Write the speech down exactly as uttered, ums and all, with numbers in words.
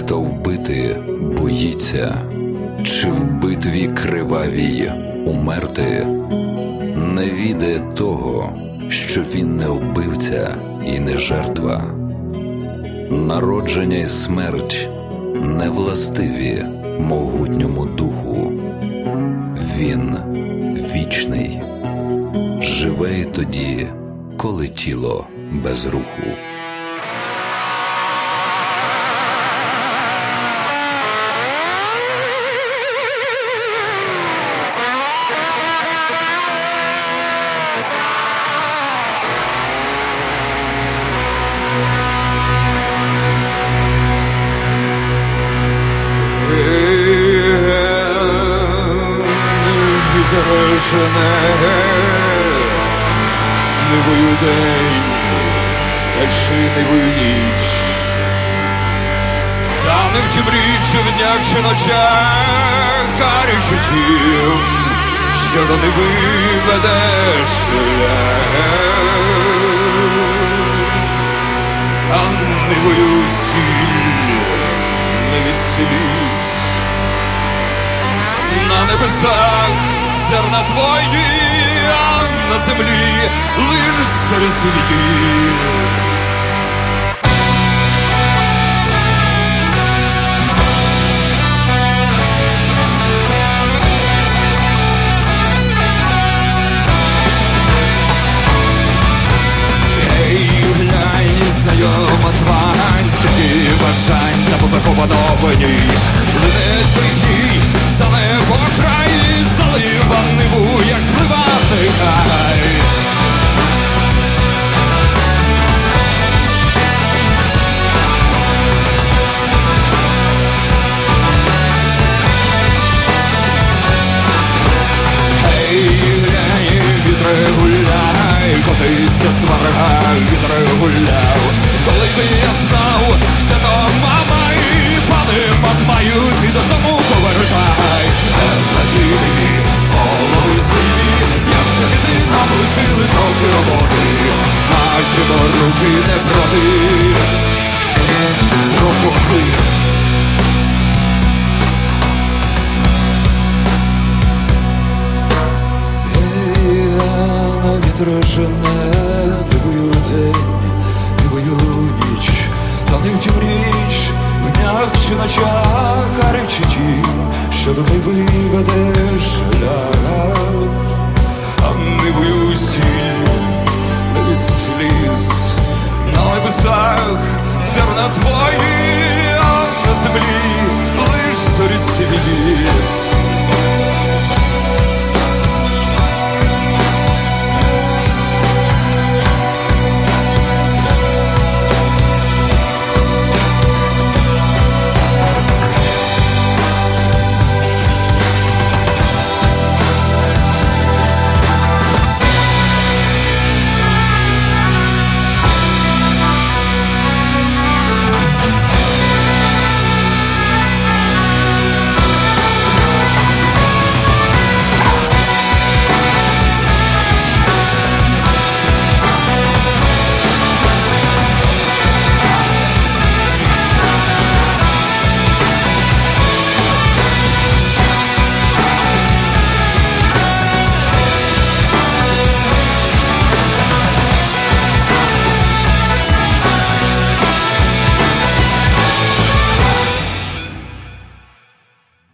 хто вбити боїться, чи в битві кривавій умерти, не відає того, що він не вбивця і не жертва. Народження й смерть не властиві могутньому духу. Він вічний, живе й тоді, коли тіло без руху. Не вою день, та чи не вою ніч, та не втім річ в днях чи ночах, а річ у тім, що до не виведеш шлях. А не вою сіль, не від сліз, на небесах зерна твої, а на землі лиш серед світів. Ей, глянь, знайома твань, стільки бажань та позаховано в ній. Лине твій за небо край, залива ниву, як злива нехай. Гей, глянь, вітре гуляй, котиться сварга, вітре гуляв. Коли би я знав, де то мама і пани мамаю, ти додому повертай. На тілі голови сиві, як же біди нам лишили трохи роботи, а чи до руки не проти роботи. Ей, а на вітре жене, дивую день, дивую ніч, та не втім річ в днях чи ночах, а речі ті, що до не виведе шлях. А нивою сіль, не від сліз, на небесах зерна твої, а на землі лиш зорі сиві.